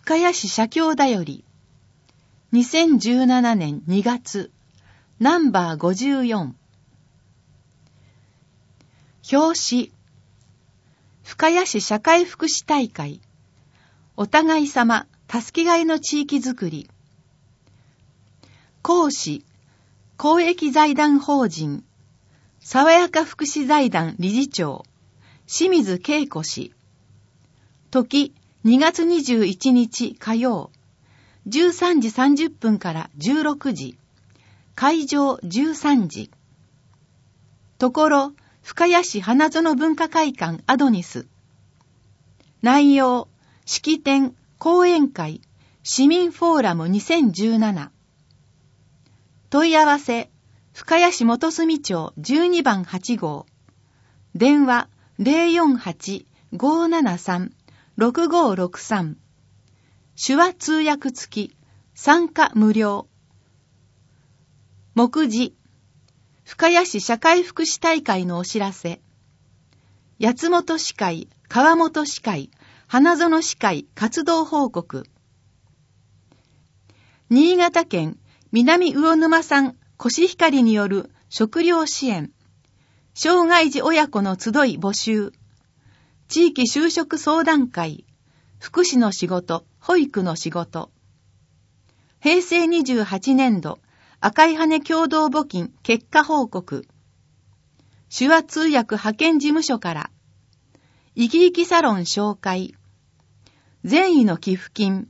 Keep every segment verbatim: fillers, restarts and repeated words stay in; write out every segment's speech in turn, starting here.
深谷市社協だよりにせんじゅうななねんにがつナンバーごじゅうよん表紙深谷市社会福祉大会お互い様助けがいの地域づくり講師公益財団法人爽やか福祉財団理事長清水恵子氏時にがつにじゅういちにち火曜じゅうさんじさんじゅっぷんからじゅうろくじ会場じゅうさんじところ深谷市花園文化会館アドニス内容式典講演会市民フォーラムにせんじゅうなな問い合わせ深谷市元住町じゅうにばんはちごう電話 ゼロよんはち ごーななさん ろくごーろくさん手話通訳付き参加無料目次深谷市社会福祉大会のお知らせ八本市会川本市会花園市会活動報告新潟県南魚沼産コシヒカリによる食料支援障害児親子の集い募集地域就職相談会福祉の仕事保育の仕事へいせいにじゅうはちねんど赤い羽共同募金結果報告手話通訳派遣事務所から生き生きサロン紹介善意の寄付金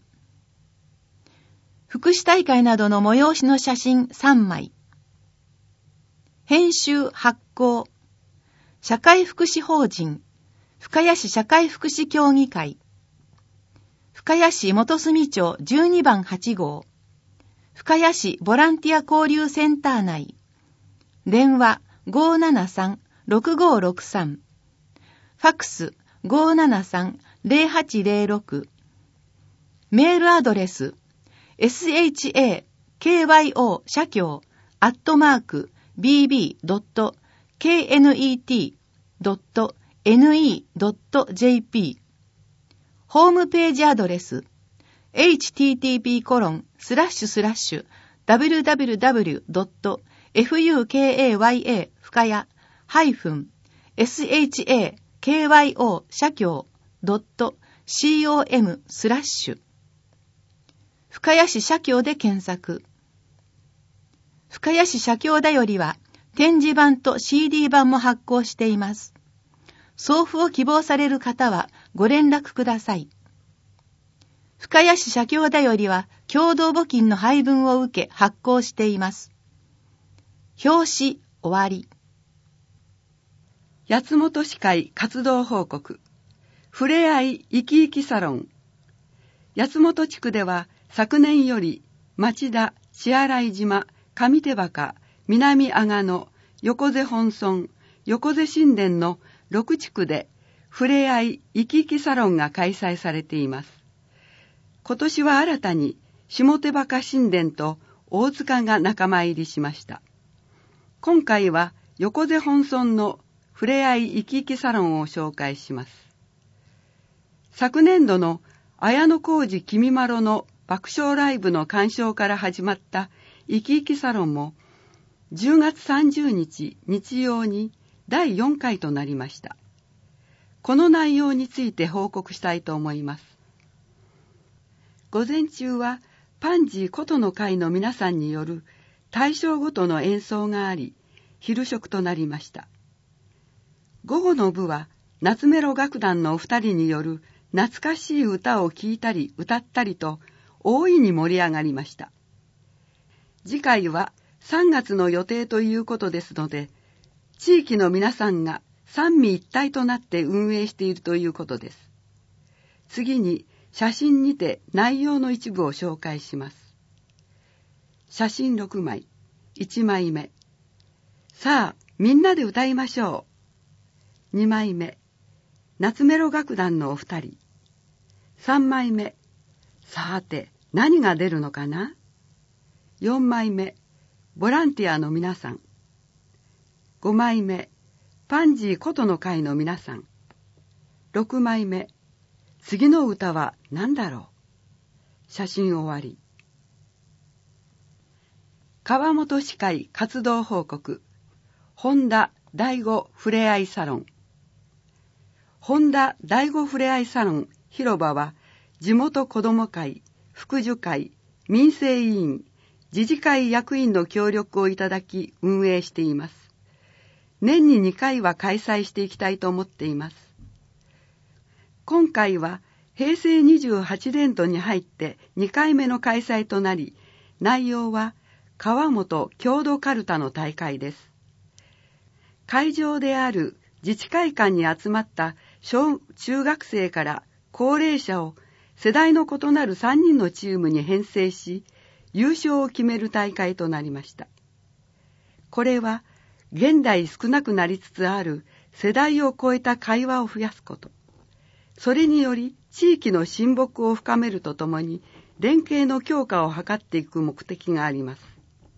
福祉大会などの催しの写真さんまい編集発行社会福祉法人深谷市社会福祉協議会深谷市元住町じゅうにばんはちごう深谷市ボランティア交流センター内電話 ごーななさん ろくごーろくさん ファックス ごーななさん ゼロはちゼロろく メールアドレス エスエイチエーケーワイオー 社協アットマーク ビービードットケーエヌイーティードットエヌイードットジェーピー ホームページアドレス エイチティーティーピーコロンスラッシュスラッシュダブリューダブリューダブリュードットフユーケーエーワイエー 深谷ハイフン エスエイチエーケーワイオー 社協ドットコムスラッシュ深谷市社協で検索深谷市社協だよりは展示版と シーディー 版も発行しています。送付を希望される方はご連絡ください。深谷市社協だよりは共同募金の配分を受け発行しています。表紙終わり。 八本市会活動報告ふれあい生き生きサロン八本地区では昨年より町田、血洗島、上手墓、南阿賀野、横瀬本村、横瀬新田のろくちくでふれあい生き生きサロンが開催されています。今年は新たに下手墓新田と大塚が仲間入りしました。今回は横瀬本村のふれあい生き生きサロンを紹介します。昨年度の綾小路きみまろの爆笑ライブの鑑賞から始まった生き生きサロンもじゅうがつさんじゅうにち日曜にだいよんかいとなりました。この内容について報告したいと思います。午前中はパンジー琴の会の皆さんによる大正ごとの演奏があり、昼食となりました。午後の部は夏メロ楽団のお二人による懐かしい歌を聴いたり歌ったりと大いに盛り上がりました。次回はさんがつの予定ということですので、地域の皆さんが三位一体となって運営しているということです。次に写真にて内容の一部を紹介します。写真ろくまい、いちまいめ。さあ、みんなで歌いましょう。にまいめ、夏メロ楽団のお二人。さんまいめ、さて何が出るのかな。よんまいめ、ボランティアの皆さん。ごまいめ、パンジー琴の会の皆さん。ろくまいめ、次の歌は何だろ写真終わり。川本歯科医活動報告。本田第五ふれあいサロン。本田第五ふれあいサロン広場は、地元子ども会、福祉会、民生委員、自治会役員の協力をいただき運営しています。年ににかいは開催していきたいと思っています。今回はへいせいにじゅうはちねんどに入ってにかいめの開催となり、内容は川本郷土かるたの大会です。会場である自治会館に集まった小中学生から高齢者を世代の異なるさんにんのチームに編成し、優勝を決める大会となりました。これは現代少なくなりつつある世代を超えた会話を増やすこと、それにより地域の親睦を深めるとともに連携の強化を図っていく目的があります。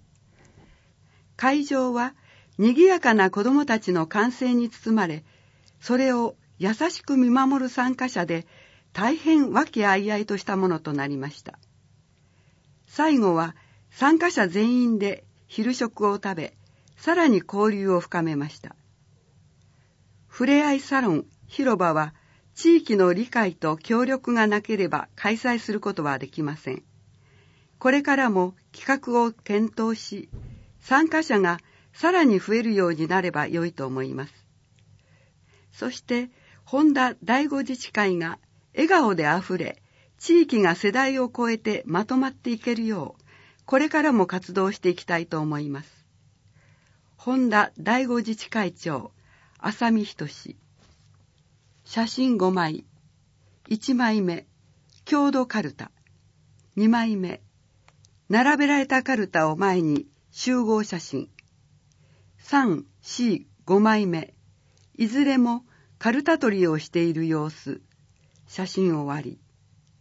会場は賑やかな子どもたちの歓声に包まれ、それを優しく見守る参加者で大変和気あいあいとしたものとなりました。最後は参加者全員で昼食を食べ、さらに交流を深めました。ふれあいサロン広場は地域の理解と協力がなければ開催することはできません。これからも企画を検討し、参加者がさらに増えるようになれば良いと思います。そして本田第五自治会が笑顔であふれ、地域が世代を超えてまとまっていけるよう、これからも活動していきたいと思います。本田第五自治会長、浅見仁。写真ごまい。いちまいめ、郷土かるた。にまいめ、並べられたかるたを前に集合写真。さん、よん、ごまいめ、いずれもかるた取りをしている様子。写真終わり。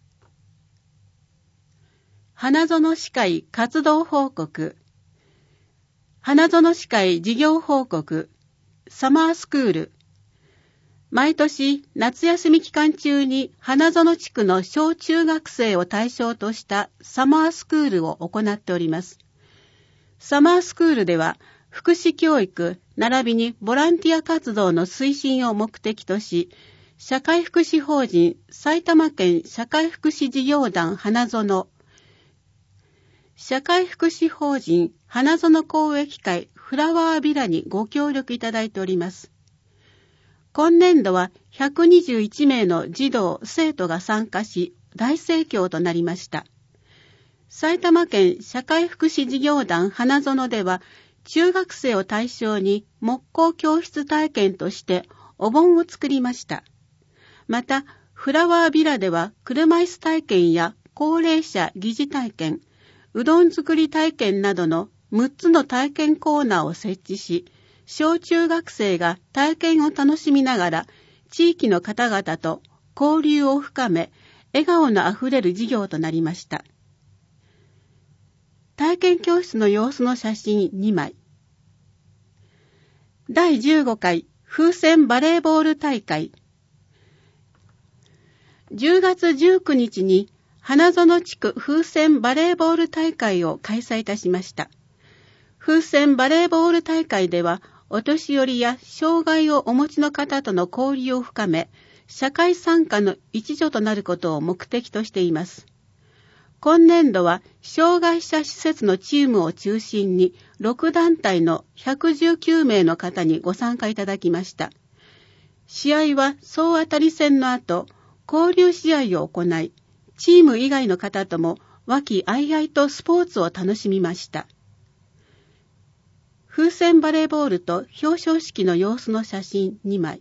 花園歯科医活動報告。花園歯科医事業報告。サマースクール。毎年夏休み期間中に花園地区の小中学生を対象としたサマースクールを行っております。サマースクールでは福祉教育並びにボランティア活動の推進を目的とし、社会福祉法人埼玉県社会福祉事業団花園、社会福祉法人花園公益会フラワービラにご協力いただいております。今年度はひゃくにじゅういちめいの児童・生徒が参加し、大盛況となりました。埼玉県社会福祉事業団花園では、中学生を対象に木工教室体験としてお盆を作りました。また、フラワービラでは車椅子体験や高齢者疑似体験、うどん作り体験などのむっつの体験コーナーを設置し、小中学生が体験を楽しみながら地域の方々と交流を深め、笑顔のあふれる授業となりました。体験教室の様子の写真にまい。だいじゅうごかい風船バレーボール大会。じゅうがつじゅうくにちに花園地区風船バレーボール大会を開催いたしました。風船バレーボール大会では、お年寄りや障害をお持ちの方との交流を深め、社会参加の一助となることを目的としています。今年度は障害者施設のチームを中心にろくだんたいのひゃくじゅうきゅうめいの方にご参加いただきました。試合は総当たり戦の後、交流試合を行い、チーム以外の方とも和気あいあいとスポーツを楽しみました。風船バレーボールと表彰式の様子の写真にまい。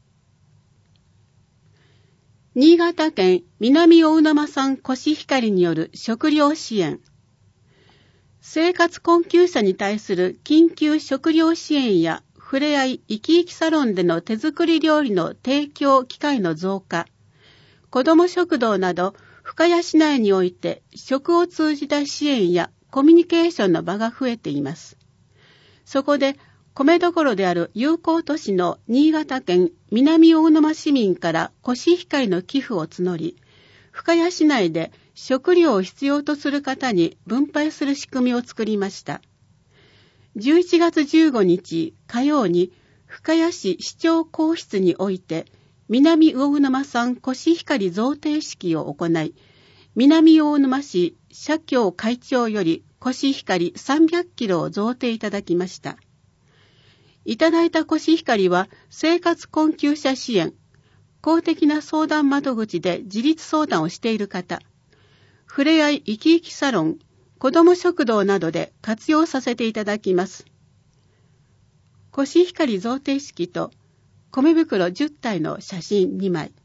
新潟県南大沼産コシヒカリによる食料支援。生活困窮者に対する緊急食料支援やふれあい生き生きサロンでの手作り料理の提供機会の増加、子ども食堂など深谷市内において食を通じた支援やコミュニケーションの場が増えています。そこで米どころである友好都市の新潟県南大沼市民からコシヒカリの寄付を募り、深谷市内で食料を必要とする方に分配する仕組みを作りました。じゅういちがつじゅうごにち火曜に深谷市市長公室において南魚沼産コシヒカリ贈呈式を行い、南魚沼市社協会長よりコシヒカリさんびゃくキロを贈呈いただきました。いただいたコシヒカリは生活困窮者支援、公的な相談窓口で自立相談をしている方、ふれあい生き生きサロン、子ども食堂などで活用させていただきます。コシヒカリ贈呈式と米袋じゅったいの写真にまい。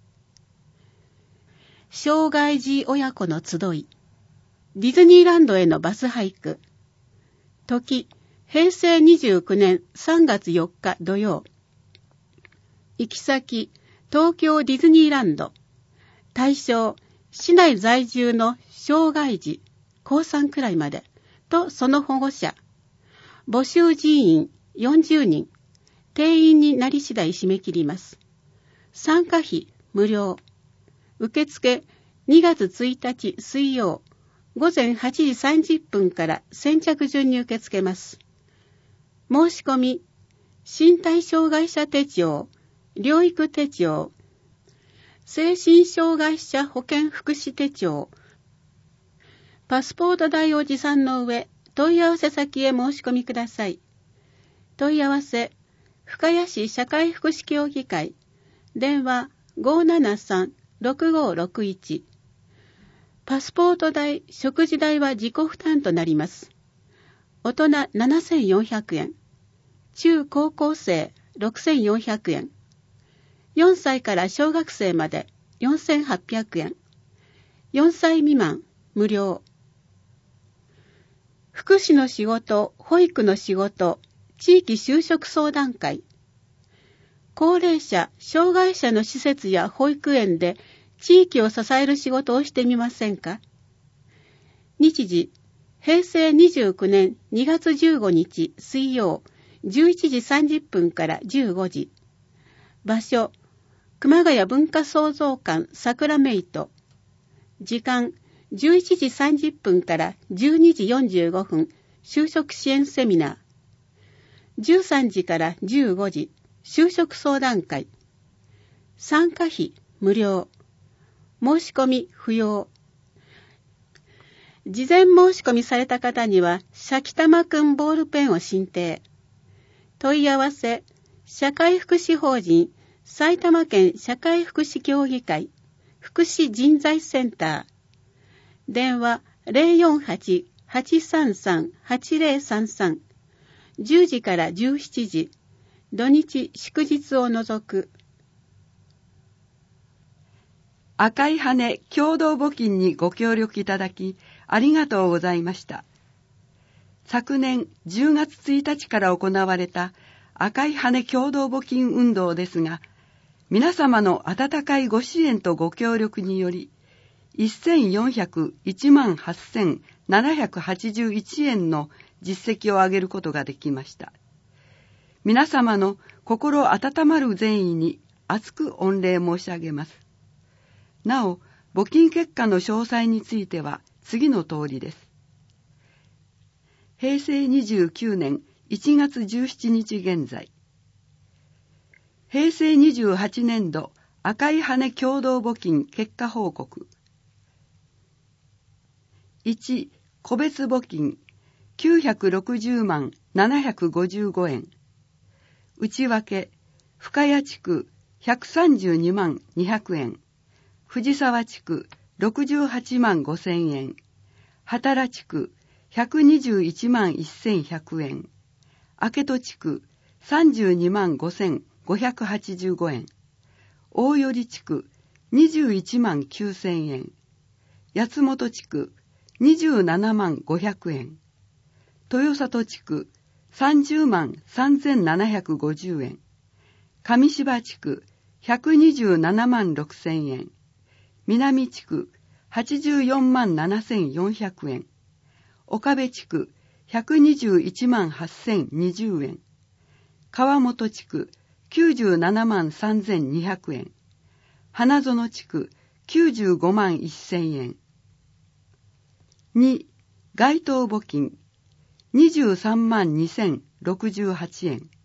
障害児親子の集い。ディズニーランドへのバスハイク。時、へいせいにじゅうきゅうねんさんがつよっか土曜。行き先、東京ディズニーランド。対象、市内在住の障害児、こうさんくらいまで、とその保護者。募集人員よんじゅうにん。定員になり次第締め切ります。参加費無料。受付にがつついたち水曜、ごぜんはちじさんじゅっぷんから先着順に受け付けます。申し込み、身体障害者手帳、療育手帳、精神障害者保健福祉手帳、パスポート代を持参の上、問い合わせ先へ申し込みください。問い合わせ、深谷市社会福祉協議会、電話 ごーななさんろくごーろくいち。パスポート代、食事代は自己負担となります。大人ななせんよんひゃくえん、中高校生ろくせんよんひゃくえん、よんさいから小学生までよんせんはっぴゃくえん、よんさい未満無料。福祉の仕事、保育の仕事、地域就職相談会。高齢者、障害者の施設や保育園で地域を支える仕事をしてみませんか？日時、へいせいにじゅうきゅうねんにがつじゅうごにち水曜、じゅういちじさんじゅっぷんからじゅうごじ。場所、熊谷文化創造館サクラメイト。時間、じゅういちじさんじゅっぷんからじゅうにじよんじゅうごふん、就職支援セミナー。じゅうさんじからじゅうごじ、就職相談会。参加費無料。申し込み不要。事前申し込みされた方には、シャキタマくんボールペンを進呈。問い合わせ、社会福祉法人埼玉県社会福祉協議会福祉人材センター。電話 ゼロよんはち はちさんさん はちゼロさんさん。じゅうじからじゅうしちじ。土日祝日を除く。 赤い羽共同募金にご協力いただきありがとうございました。昨年じゅうがつついたちから行われた赤い羽共同募金運動ですが、皆様の温かいご支援とご協力により、せんよんひゃくいちまんはっせんななひゃくはちじゅういちえんの実績を上げることができました。皆様の心温まる善意に厚く御礼申し上げます。なお、募金結果の詳細については次の通りです。へいせいにじゅうきゅうねんいちがつじゅうしちにち現在、へいせいにじゅうはちねんど赤い羽共同募金結果報告。いち、個別募金きゅうひゃくろくじゅうまんななひゃくごじゅうごえん。内訳、深谷地区ひゃくさんじゅうにまんにひゃくえん。藤沢地区ろくじゅうはちまんごせんえん。羽太地区ひゃくにじゅういちまんせんひゃくえん。明戸地区さんじゅうにまんごせんごひゃくはちじゅうごえん。大寄地区にじゅういちまんきゅうせんえん。八本地区にじゅうななまんごひゃくえん。豊里地区さんじゅうまんさんぜんななひゃくごじゅうえん。上芝地区ひゃくにじゅうななまんろくせんえん。南地区はちじゅうよんまんななせんよんひゃくえん。岡部地区ひゃくにじゅういちまんはっせんにじゅうえん。川本地区きゅうじゅうななまんさんぜんにひゃくえん。花園地区きゅうじゅうごまんせんえん。 に、該当募金にじゅうさんまんにせんろくじゅうはちえん。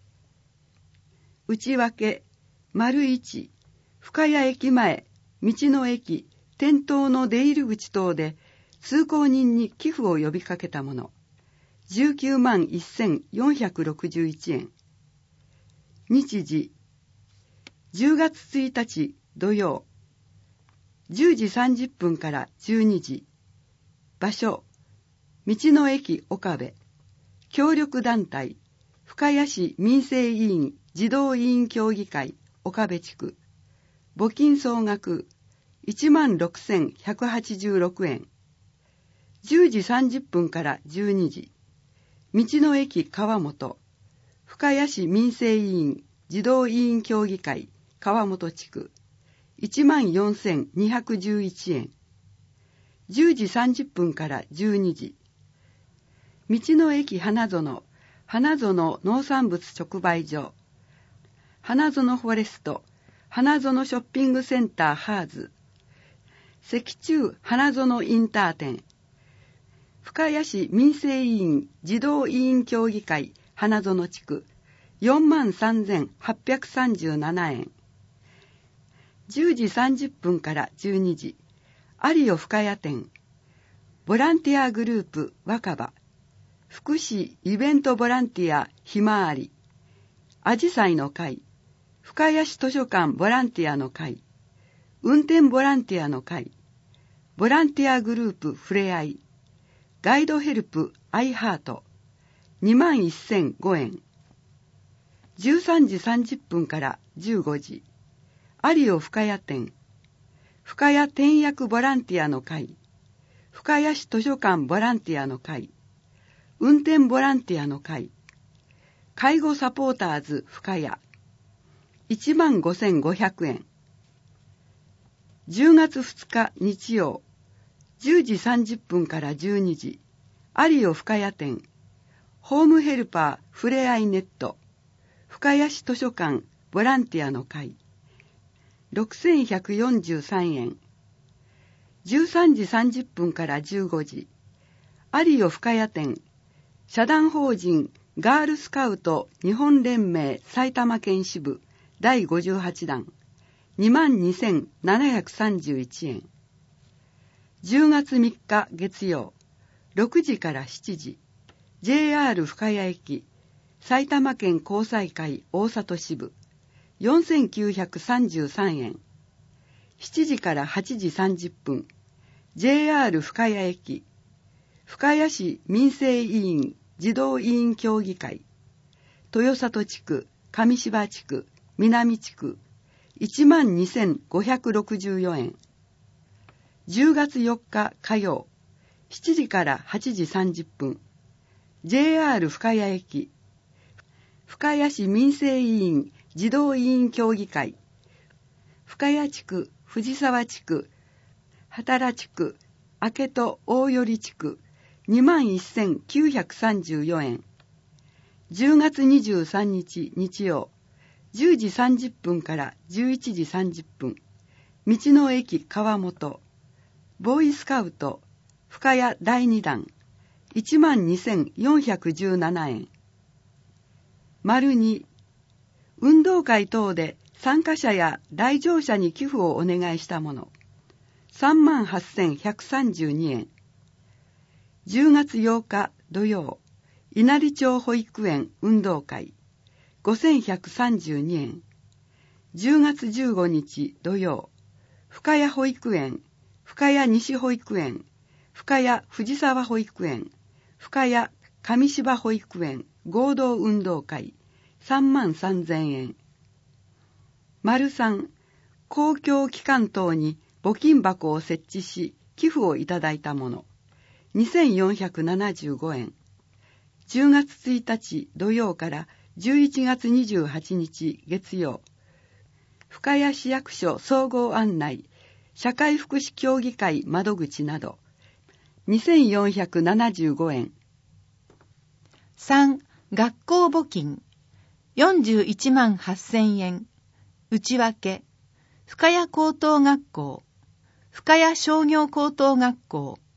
内訳、丸いち、深谷駅前、道の駅、店頭の出入り口等で通行人に寄付を呼びかけたもの、じゅうきゅうまんせんよんひゃくろくじゅういちえん。日時、じゅうがつついたち土曜、じゅうじさんじゅっぷんからじゅうにじ。場所、道の駅岡部。協力団体、深谷市民生委員児童委員協議会岡部地区。募金総額いちまんろくせんひゃくはちじゅうろくえん。じゅうじさんじゅっぷんからじゅうにじ。道の駅川本。深谷市民生委員児童委員協議会川本地区。いちまんよんせんにひゃくじゅういちえん。じゅうじさんじゅっぷんからじゅうにじ。道の駅花園、花園農産物直売所。花園フォレスト、花園ショッピングセンターハーズ。石中花園インター店。深谷市民生委員児童委員協議会花園地区。よんまんさんぜんはっぴゃくさんじゅうななえん。じゅうじさんじゅっぷんからじゅうにじ。有尾深谷店。ボランティアグループ若葉。福祉イベントボランティアひまわり。あじさいの会。深谷市図書館ボランティアの会。運転ボランティアの会。ボランティアグループふれあい。ガイドヘルプアイハート。にまんせんごえん。じゅうさんじさんじゅっぷんからじゅうごじ。有尾深谷店。深谷転訳ボランティアの会。深谷市図書館ボランティアの会。運転ボランティアの会。介護サポーターズ深谷。いちまんごせんごひゃくえん。じゅうがつふつか日曜、じゅうじさんじゅっぷんからじゅうにじ。有尾深谷店。ホームヘルパーふれあいネット。深谷市図書館ボランティアの会。ろくせんひゃくよんじゅうさんえん。じゅうさんじさんじゅっぷんからじゅうごじ。有尾深谷店。社団法人ガールスカウト日本連盟埼玉県支部だいごじゅうはちだん。にまんにせんななひゃくさんじゅういちえん。じゅうがつみっか月曜、ろくじからしちじ。ジェイアール 深谷駅。埼玉県交際会大里支部。よんせんきゅうひゃくさんじゅうさんえん。しちじからはちじさんじゅっぷん。ジェイアール 深谷駅。深谷市民生委員児童委員協議会。豊里地区、上芝地区、南地区。いちまんにせんごひゃくろくじゅうよえん。じゅうがつよっか火曜。しちじからはちじさんじゅっぷん。ジェイアール 深谷駅。深谷市民生委員児童委員協議会。深谷地区、藤沢地区、畑地区、明戸大寄地区。にまんせんきゅうひゃくさんじゅうよえん。じゅうがつにじゅうさんにち日曜、じゅうじさんじゅっぷんからじゅういちじさんじゅっぷん。道の駅川本。ボーイスカウト深谷だいにだん。いちまんにせんよんひゃくじゅうななえん。丸に、運動会等で参加者や来場者に寄付をお願いしたもの。さんまんはっせんひゃくさんじゅうにえん。じゅうがつようか土曜、稲荷町保育園運動会。ごせんひゃくさんじゅうにえん。じゅうがつじゅうごにち土曜、深谷保育園、深谷西保育園、深谷藤沢保育園、深谷上芝保育園合同運動会。さんまんさんぜんえん。丸さん、公共機関等に募金箱を設置し寄付をいただいたもの。にせんよんひゃくななじゅうごえん。じゅうがつついたち土曜からじゅういちがつにじゅうはちにち月曜。深谷市役所総合案内、社会福祉協議会窓口など。にせんよんひゃくななじゅうごえん。 さん. 学校募金よんじゅういちまんはっせんえん。内訳、深谷高等学校、深谷商業高等学校、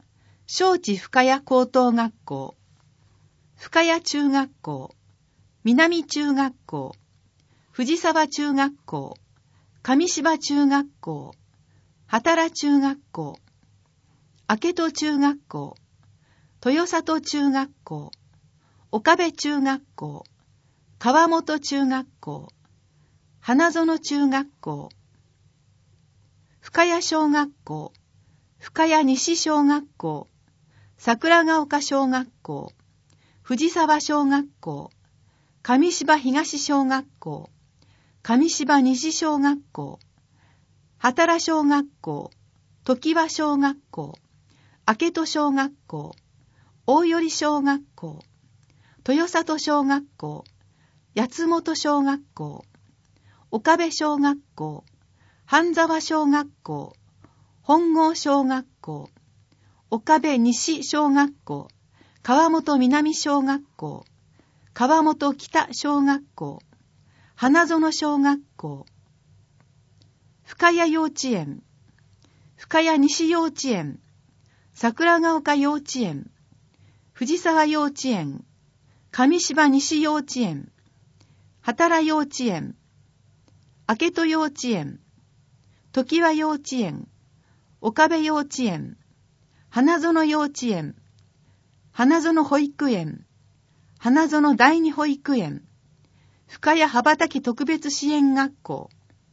正知深谷高等学校、深谷中学校、南中学校、藤沢中学校、上芝中学校、畑中学校、明戸中学校、豊里中学校、岡部中学校、川本中学校、花園中学校、深谷小学校、深谷西小学校、桜ヶ丘小学校、藤沢小学校、上芝東小学校、上芝西小学校、畑小学校、常盤小学校、明戸小学校、大寄小学校、豊里小学校、八本小学校、岡部小学校、半沢小学校、本郷小学校、岡部西小学校、川本南小学校、川本北小学校、花園小学校、深谷幼稚園、深谷西幼稚園、桜ヶ丘幼稚園、藤沢幼稚園、上芝西幼稚園、畑幼稚園、明戸幼稚園、常盤幼稚園、岡部幼稚園、花園幼稚園、花園保育園、花園第二保育園、深谷羽ばたき特別支援学校。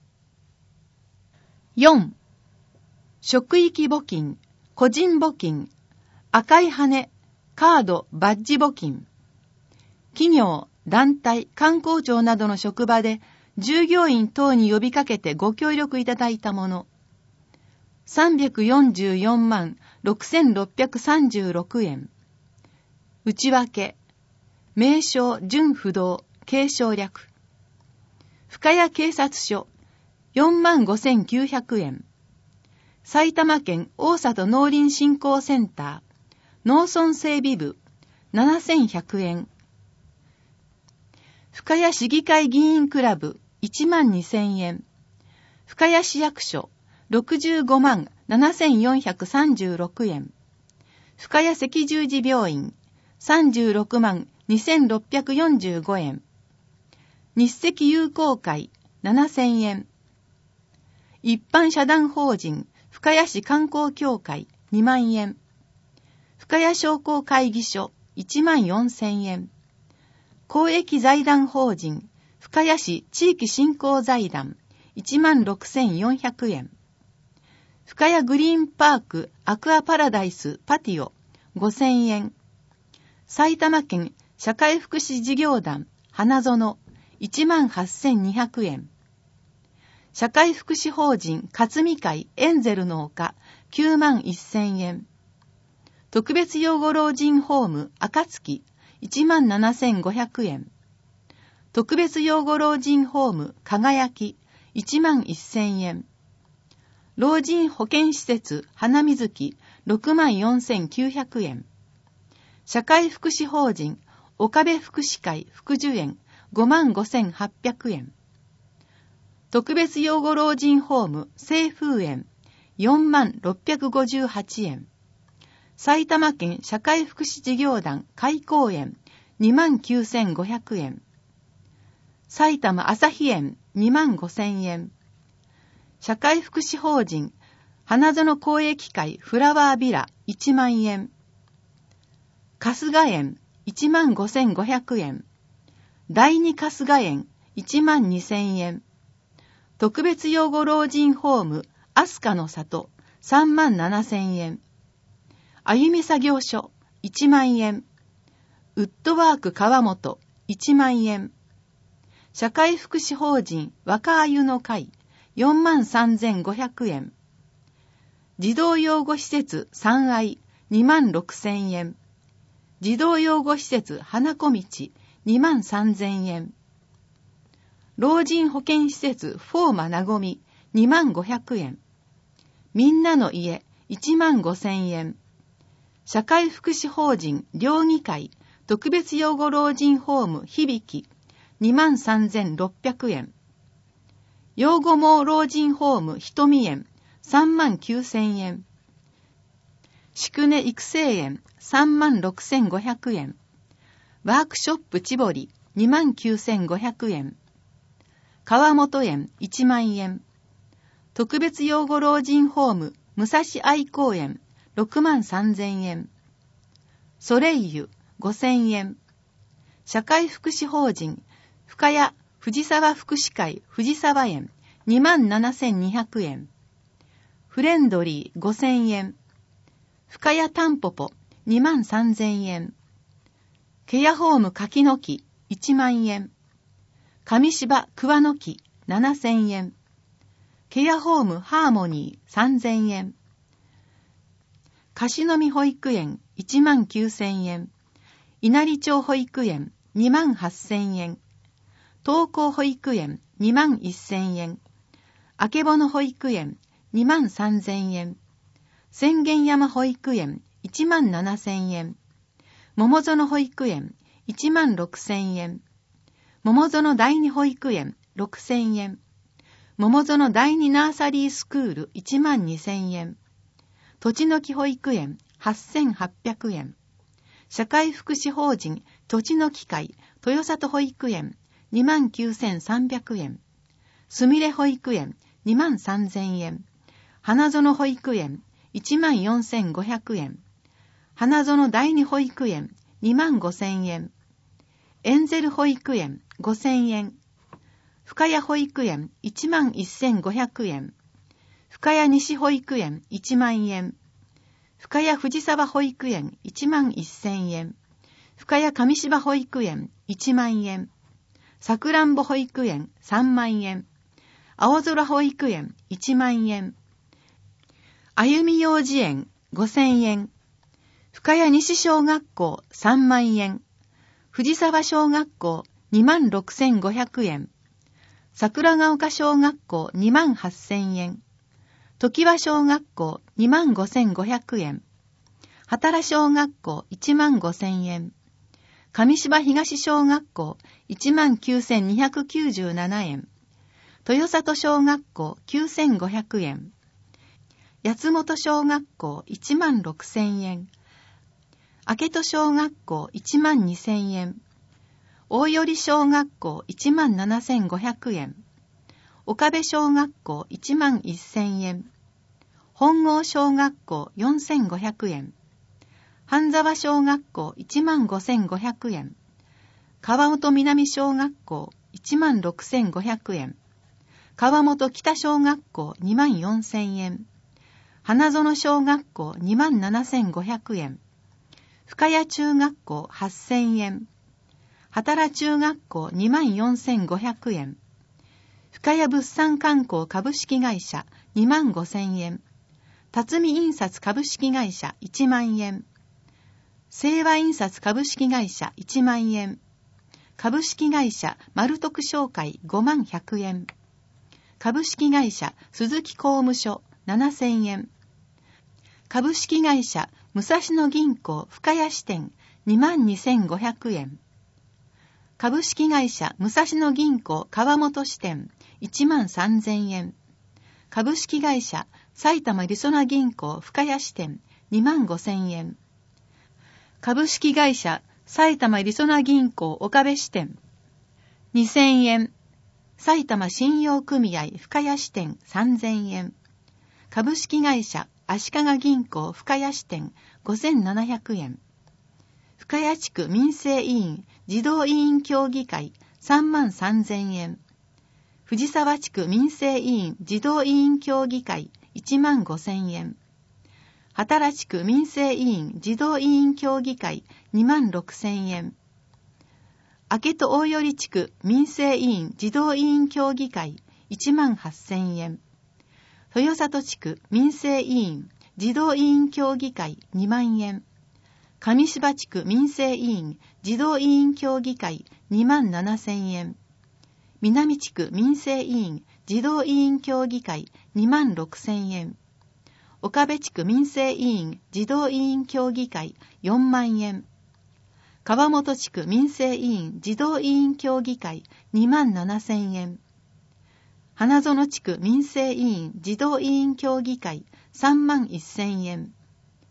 よん. 職域募金、個人募金、赤い羽、カード、バッジ募金。企業、団体、観光庁などの職場で従業員等に呼びかけてご協力いただいたもの。さんびゃくよんじゅうよんまんろくせんろっぴゃくさんじゅうろくえん。内訳、名称、準不動、継承略。深谷警察署、よんまんごせんきゅうひゃくえん。埼玉県大里農林振興センター、農村整備部、ななせんひゃくえん。深谷市議会議員クラブ、いちまんにせんえん。深谷市役所、ろくじゅうごまんななせんよんひゃくさんじゅうろくえん。深谷赤十字病院、さんじゅうろくまんにせんろっぴゃくよんじゅうごえん。日赤友好会、ななせんえん。一般社団法人、深谷市観光協会、にまんえん。深谷商工会議所、いちまんよんせんえん。公益財団法人、深谷市地域振興財団、いちまんろくせんよんひゃくえん。深谷グリーンパークアクアパラダイスパティオ、ごせんえん。埼玉県社会福祉事業団、花園、いちまんはっせんにひゃくえん。社会福祉法人勝美会エンゼルの丘、きゅうまんせんえん。特別養護老人ホーム暁、いちまんななせんごひゃくえん。特別養護老人ホーム輝き、いちまんせんえん。老人保健施設花水木、ろくまんよんせんきゅうひゃくえん。社会福祉法人岡部福祉会福寿園、ごまんごせんはっぴゃくえん。特別養護老人ホーム清風園、よんまんろっぴゃくごじゅうはちえん。埼玉県社会福祉事業団開港園、にまんきゅうせんごひゃくえん。埼玉朝日園、にまんごせんえん。社会福祉法人花園公益会フラワービラ、いちまんえん。春日園、いちまんごせんごひゃくえん。第二春日園、いちまんにせんえん。特別養護老人ホーム飛鳥の里、さんまんななせんえん。あゆみ作業所、いちまんえん。ウッドワーク川本、いちまんえん。社会福祉法人若あゆの会、よんまんさんぜんごひゃくえん。児童養護施設三愛、にまんろくせんえん。児童養護施設花子道、にまんさんぜんえん。老人保健施設フォーマなごみ、にまんごひゃくえん。みんなの家、いちまんごせんえん。社会福祉法人両議会特別養護老人ホーム響、にまんさんぜんろっぴゃくえん。養護網老人ホーム瞳園、さんまんきゅうせんえん。 宿根育成園さんまんろくせんごひゃくえん。ワークショップちぼりにまんきゅうせんごひゃくえん。川本園いちまんえん。特別養護老人ホーム武蔵愛公園ろくまんさんぜんえん。ソレイユごせんえん。社会福祉法人深谷藤沢福祉会藤沢園にまんななせんにひゃくえん。フレンドリーごせんえん。深谷タンポポにまんさんぜんえん。ケアホーム柿の木いちまんえん。上芝桑の木ななせんえん。ケアホームハーモニーさんぜんえん。貸の実保育園いちまんきゅうせんえん。稲荷町保育園にまんはっせんえん。東光保育園にまんせんえん。あけぼの保育園にまんさんぜんえん。千軒山保育園いちまんななせんえん。桃園保育園いちまんろくせんえん。桃園第二保育園ろくせんえん。桃園第二ナーサリースクールいちまんにせんえん。土地の木保育園はっせんはっぴゃくえん。社会福祉法人土地の木会豊里保育園にまんきゅうせんさんびゃくえん。すみれ保育園にまんさんぜんえん。花園保育園いちまんよんせんごひゃくえん。花園第二保育園にまんごせんえん。エンゼル保育園ごせんえん。深谷保育園いちまんせんごひゃくえん。深谷西保育園いちまんえん。深谷藤沢保育園いちまんせんえん。深谷上芝保育園いちまんえん。さくらんぼ保育園さんまんえん。青空保育園いちまんえん。歩み幼児園ごせんえん。深谷西小学校さんまんえん。藤沢小学校にまんろくせんごひゃくえん。桜ヶ丘小学校にまんはっせんえん。常盤小学校にまんごせんごひゃくえん。畑小学校いちまんごせんえん。上芝東小学校いちまんきゅうせんにひゃくきゅうじゅうななえん。豊里小学校きゅうせんごひゃくえん。八本小学校いちまんろくせんえん。明戸小学校いちまんにせんえん。大寄小学校いちまんななせんごひゃくえん。岡部小学校いちまんせんえん。本郷小学校よんせんごひゃくえん。半沢小学校いちまんごせんごひゃくえん。川本南小学校いちまんろくせんごひゃくえん。川本北小学校にまんよんせんえん。花園小学校にまんななせんごひゃくえん。深谷中学校はっせんえん。畑中学校にまんよんせんごひゃくえん。深谷物産観光株式会社にまんごせんえん。辰巳印刷株式会社いちまんえん。清和印刷株式会社いちまんえん。株式会社丸徳商会ごまんひゃくえん。株式会社鈴木工務所ななせんえん。株式会社武蔵野銀行深谷支店にまんにせんごひゃくえん。株式会社武蔵野銀行川本支店いちまんさんぜんえん。株式会社埼玉りそな銀行深谷支店にまんごせんえん。株式会社埼玉りそな銀行岡部支店にせんえん。埼玉信用組合深谷支店さんぜんえん。株式会社足利銀行深谷支店ごせんななひゃくえん。深谷地区民生委員児童委員協議会さんまんさんぜんえん。藤沢地区民生委員児童委員協議会いちまんごせんえん。畑地区民生委員児童委員協議会にまんろくせんえん。明戸大寄地区民生委員児童委員協議会いちまんはっせんえん。豊里地区民生委員児童委員協議会にまんえん。上芝地区民生委員児童委員協議会にまんななせんえん。南地区民生委員児童委員協議会にまんろくせんえん。岡部地区民生委員児童委員協議会よんまんえん。川本地区民生委員児童委員協議会にまんななせんえん。花園地区民生委員児童委員協議会さんまんせんえん。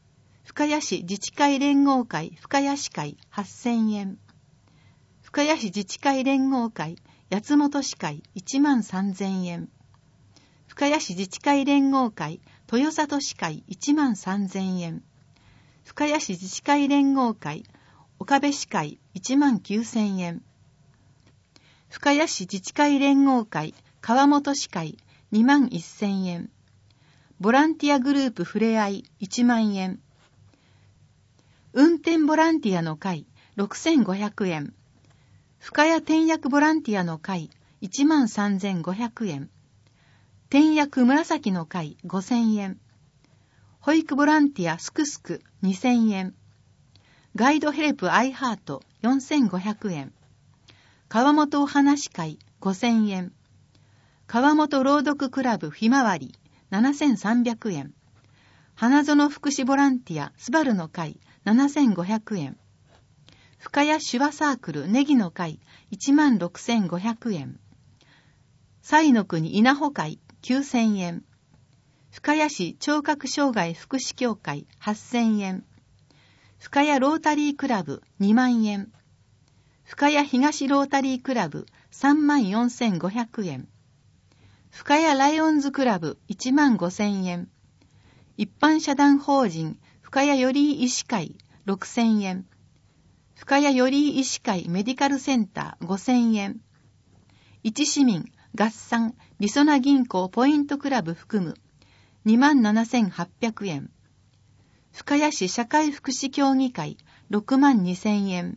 深谷市自治会連合会深谷市会はっせんえん。深谷市自治会連合会八本市会いちまんさんぜんえん。深谷市自治会連合会豊里市会いちまんさんぜんえん。深谷市自治会連合会岡部市会いちまんきゅうせんえん。深谷市自治会連合会川本市会にまんせんえん。ボランティアグループふれあいいちまんえん。運転ボランティアの会ろくせんごひゃくえん。深谷転薬ボランティアの会いちまんさんぜんごひゃくえん。転薬紫の会ごせんえん。保育ボランティアすくすくにせんえん。ガイドヘルプアイハートよんせんごひゃくえん。川本お話会ごせんえん。川本朗読クラブひまわりななせんさんびゃくえん。花園福祉ボランティアスバルの会ななせんごひゃくえん。深谷手話サークルネギの会いちまんろくせんごひゃくえん。彩の国稲穂会きゅうせんえん。深谷市聴覚障害福祉協会はっせんえん。深谷ロータリークラブにまんえん。深谷東ロータリークラブさんまんよんせんごひゃくえん。深谷ライオンズクラブいちまんごせんえん。一般社団法人深谷より医師会ろくせんえん。深谷より医師会メディカルセンターごせんえん。一市民合算りそな銀行ポイントクラブ含むにまんななせんはっぴゃくえん。深谷市社会福祉協議会ろくまんにせんえん。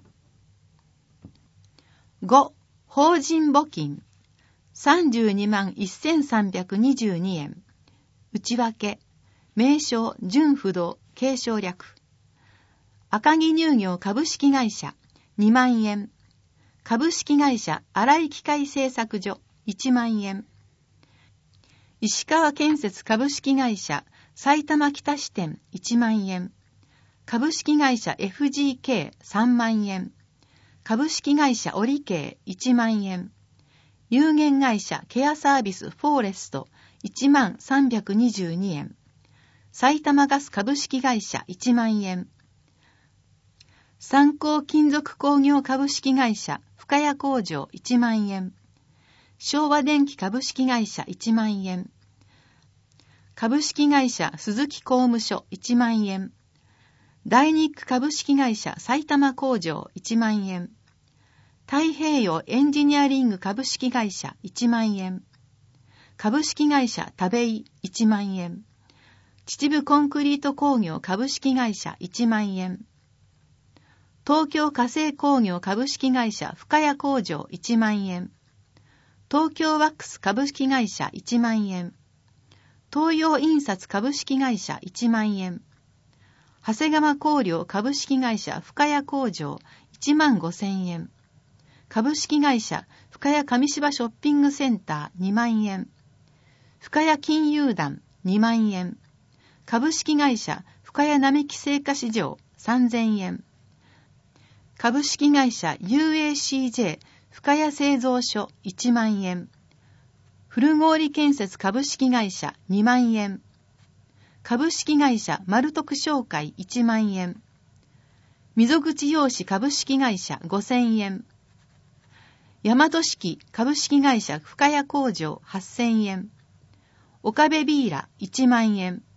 ご. 法人募金さんじゅうにまんせんさんびゃくにじゅうにえん。内訳名称純不動継承略。赤城乳業株式会社にまんえん。株式会社荒井機械製作所いちまんえん。石川建設株式会社埼玉北支店いちまんえん。株式会社 エフジーケーさんまんえん。株式会社オリケーいちまんえん。有限会社ケアサービスフォーレストいちまんさんびゃくにじゅうにえん。埼玉ガス株式会社いちまんえん。三幸金属工業株式会社深谷工場いちまんえん。昭和電機株式会社いちまんえん。株式会社鈴木工務所いちまんえん。ダイニック株式会社埼玉工場いちまんえん。太平洋エンジニアリング株式会社いちまんえん。株式会社田部井いちまんえん。秩父コンクリート工業株式会社いちまんえん。東京化成工業株式会社深谷工場いちまんえん。東京ワックス株式会社いちまんえん。東洋印刷株式会社いちまんえん。長谷川工業株式会社深谷工場いちまんごせんえん。株式会社深谷上芝ショッピングセンターにまんえん。深谷金融団にまんえん。株式会社深谷並木青果市場さんぜんえん。株式会社 ユーエーシージェー 深谷製造所いちまんえん。古郡建設株式会社にまんえん。株式会社丸徳商会いちまんえん。溝口洋紙株式会社ごせんえん。大和式株式会社深谷工場はっせんえん。岡部ビーラいちまんえん。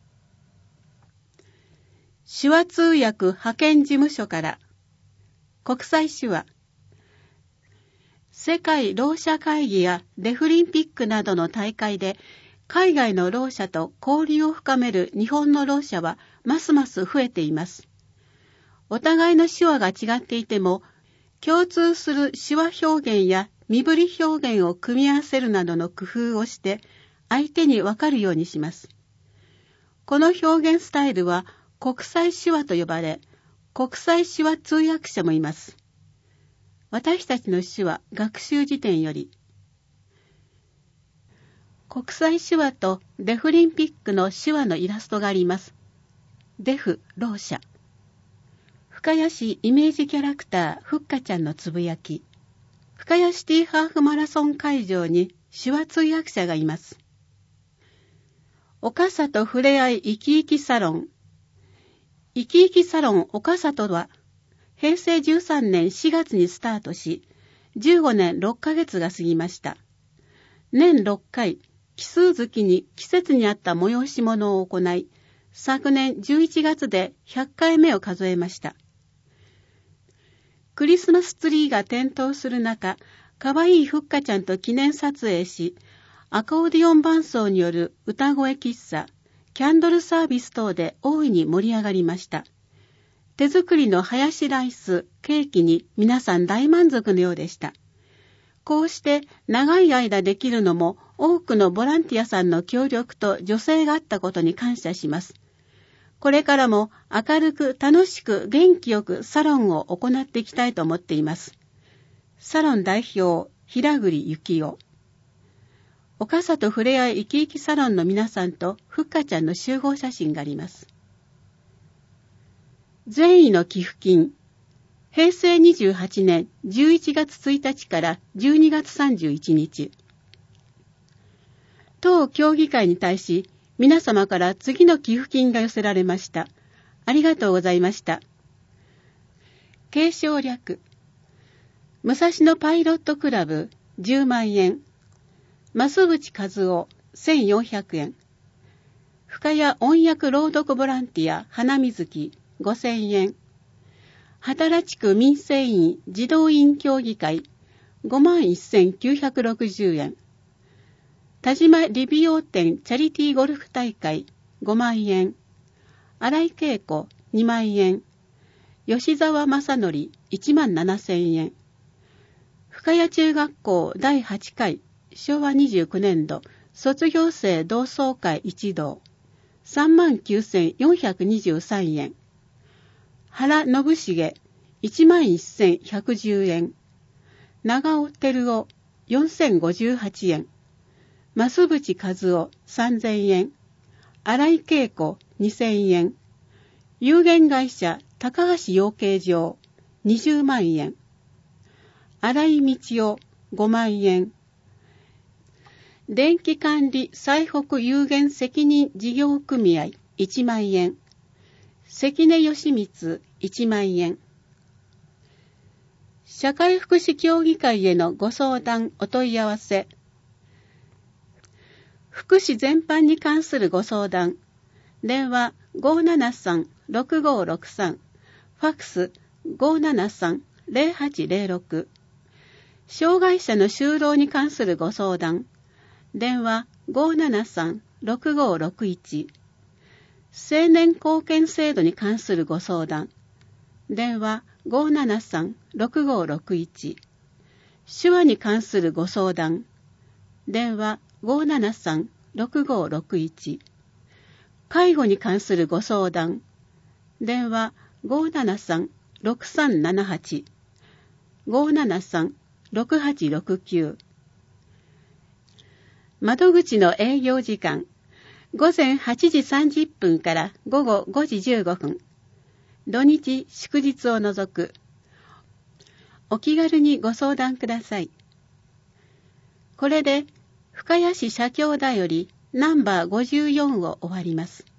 手話通訳派遣事務所から国際手話世界ろう者会議やデフリンピックなどの大会で海外のろう者と交流を深める日本のろう者はますます増えています。お互いの手話が違っていても共通する手話表現や身振り表現を組み合わせるなどの工夫をして相手にわかるようにします。この表現スタイルは国際手話と呼ばれ、国際手話通訳者もいます。私たちの手話学習辞典より、国際手話とデフリンピックの手話のイラストがあります。デフ、ろう者。深谷市イメージキャラクター、ふっかちゃんのつぶやき。深谷シティハーフマラソン会場に手話通訳者がいます。おかさとふれあい生き生きサロン。 生き生きサロン岡里は、へいせいじゅうさんねんしがつにスタートし、じゅうごねんろっかげつが過ぎました。年ろっかい、奇数月に季節に合った催し物を行い、昨年じゅういちがつでひゃっかいめを数えました。クリスマスツリーが点灯する中、かわいいふっかちゃんと記念撮影し、アコーディオン伴奏による歌声喫茶、キャンドルサービス等で大いに盛り上がりました。手作りのハヤシライス、ケーキに皆さん大満足のようでした。こうして長い間できるのも多くのボランティアさんの協力と助成があったことに感謝します。これからも明るく楽しく元気よくサロンを行っていきたいと思っています。サロン代表、平栗幸男。岡里ふれあい生き生きサロンの皆さんとふっかちゃんの集合写真があります。善意の寄付金。へいせいにじゅうはちねんじゅういちがつついたちからじゅうにがつさんじゅういちにち。当協議会に対し、皆様から次の寄付金が寄せられました。ありがとうございました。継承略。武蔵野パイロットクラブじゅうまんえん。増渕和夫せんよんひゃくえん。深谷音訳朗読ボランティア花水木ごせんえん。働地区民生委員児童委員協議会ごまんせんきゅうひゃくろくじゅうえん。田島理美容店チャリティーゴルフ大会ごまんえん。新井恵子にまんえん。吉沢正則いちまんななせんえん。深谷中学校だいはちかいしょうわにじゅうきゅうねんど卒業生同窓会一同さんまんきゅうせんよんひゃくにじゅうさんえん。原信重いちまんせんひゃくじゅうえん。長尾照夫よんせんごじゅうはちえん。増渕和夫さんぜんえん。新井恵子にせんえん。有限会社高橋養鶏場にじゅうまんえん。新井道夫ごまんえん。電気管理最北有限責任事業組合いちまんえん。関根義光いちまんえん。社会福祉協議会へのご相談お問い合わせ。福祉全般に関するご相談。電話ごーななさんろくごーろくさん。ファックスごーななさんぜろはちぜろろく。障害者の就労に関するご相談。電話ごーななさんろくごーろくいち。青年貢献制度に関するご相談。電話ごーななさんろくごーろくいち。手話に関するご相談。電話ごーななさんろくごーろくいち。介護に関するご相談。電話ごーななさんろくさんななはち。ごーななさんろくはちろくきゅう。窓口の営業時間。ごぜんはちじさんじゅっぷんからごごごじじゅうごふん。土日祝日を除く。お気軽にご相談ください。これで深谷市社協だよりナンバーごじゅうよんを終わります。